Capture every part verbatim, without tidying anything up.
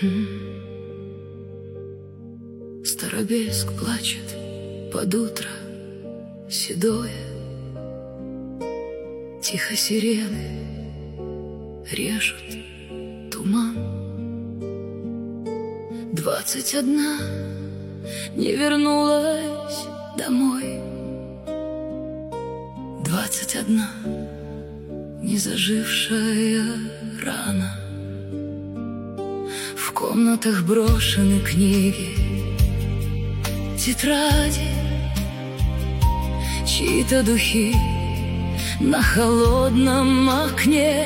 Старобельск плачет под утро седое, тихо сирены режут туман. Двадцать одна не вернулась домой, двадцать одна не зажившая рана. В комнатах брошены книги, тетради, чьи-то духи на холодном окне.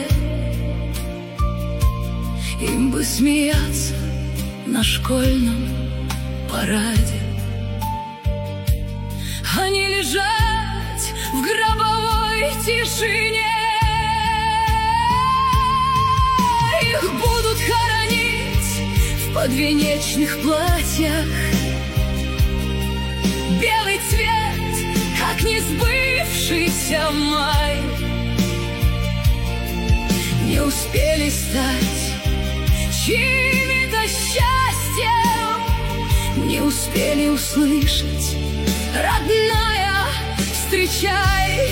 Им бы смеяться на школьном параде, а не лежать в гробовой тишине. Их будут хоронить в подвенечных платьях. Белый цвет, как несбывшийся май. Не успели стать чьими-то счастьем, не успели услышать: родная, встречай.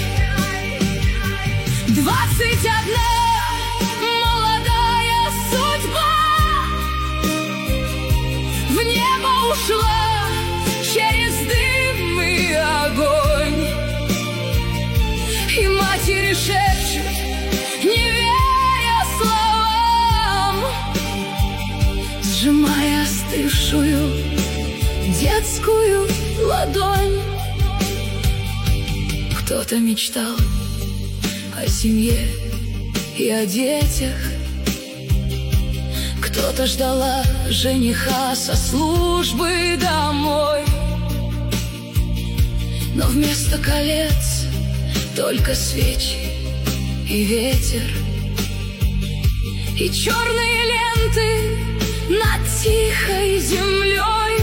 Двадцать одна молодая судьба в небо ушла через дым и огонь. И матери шепчут, не веря словам, сжимая остывшую детскую ладонь. Кто-то мечтал о семье и о детях, кто-то ждала жениха со службы домой. Но вместо колец только свечи и ветер, и черные ленты над тихой землей.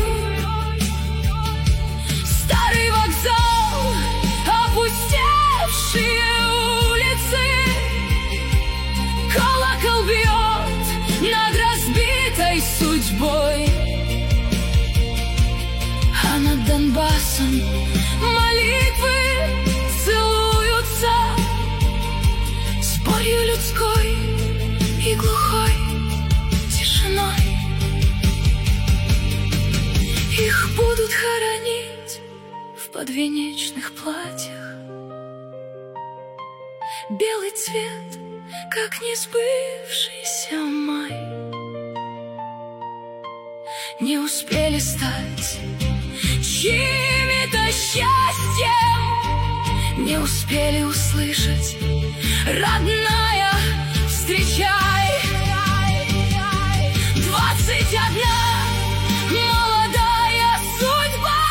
Старый вокзал, опустевшие улицы, колокол бьет над разбитой судьбой. А над Донбассом молитвы целуются с болью людской и глухой тишиной. Их будут хоронить в подвенечных платьях. Белый цвет, как несбывшийся май. Не успели стать чьими-то счастьем, не успели услышать: родная, встречай. Двадцать одна молодая судьба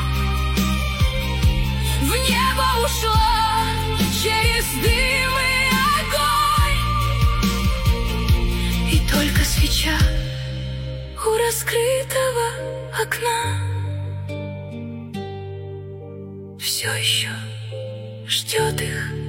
в небо ушла через дым и огонь. И только свеча у раскрытого окна все еще ждет их.